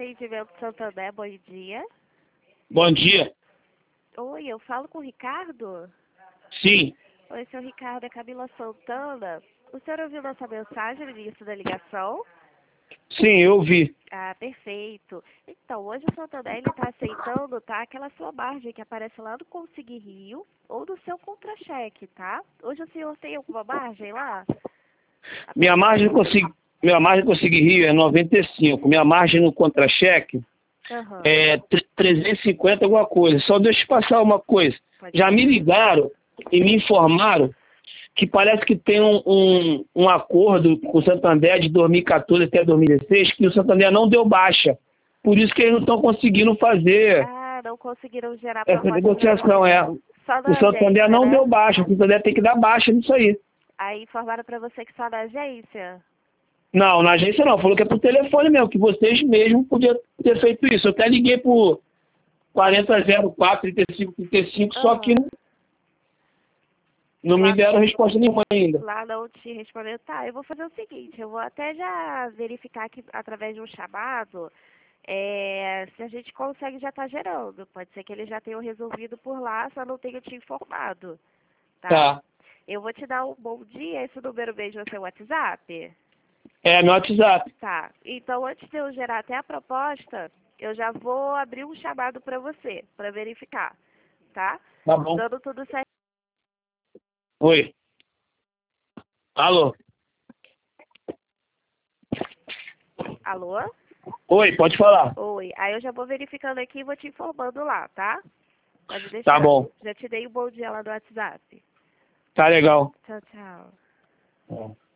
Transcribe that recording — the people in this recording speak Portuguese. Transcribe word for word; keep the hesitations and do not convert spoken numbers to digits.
Atendimento Santander, bom dia. Bom dia. Oi, eu falo com o Ricardo? Sim. Oi, seu Ricardo, é Camila Santana. O senhor ouviu nossa mensagem no início da ligação? Sim, eu vi. Ah, perfeito. Então, hoje o Santander está aceitando, tá, aquela sua margem que aparece lá no Conseguir Rio ou no seu contra-cheque, tá? Hoje o senhor tem alguma margem lá? Minha margem consegui, minha margem consegui Rio é noventa e cinco. Minha margem no contra-cheque Aham. é trezentos e cinquenta alguma coisa. Só deixa eu passar uma coisa. Pode Já falar. me ligaram e me informaram que parece que tem um, um, um acordo com o Santander de dois mil e quatorze até dois mil e dezesseis que o Santander não deu baixa. Por isso que eles não estão conseguindo fazer Ah, não conseguiram gerar essa proposta pra negociação. você. É. Só O na Santander agência, não né? deu baixa. O Santander tem que dar baixa nisso aí. Aí informaram pra você que só na agência. Não, na agência não. Falou que é por telefone mesmo, que vocês mesmos podiam ter feito isso. Eu até liguei por quarenta zero quatro, trinta e cinco, trinta e cinco, só que Aham. não me Lá, deram resposta nenhuma ainda. lá não te respondeu. Tá, eu vou fazer o seguinte, eu vou até já verificar aqui através de um chamado é, se a gente consegue já estar gerando. Pode ser que eles já tenham resolvido por lá, só não tenho te informado, tá? Tá. Eu vou te dar um bom dia, esse número mesmo é seu WhatsApp? É, meu WhatsApp. Tá, então antes de eu gerar até a proposta, eu já vou abrir um chamado para você, para verificar, tá? Tá bom. Dando tudo certo. Oi. Alô? Alô? Oi, pode falar. Oi, aí eu já vou verificando aqui e vou te informando lá, tá? Pode deixar. Tá bom. Já te dei um bom dia lá no WhatsApp. Tá legal. Tchau, tchau. É.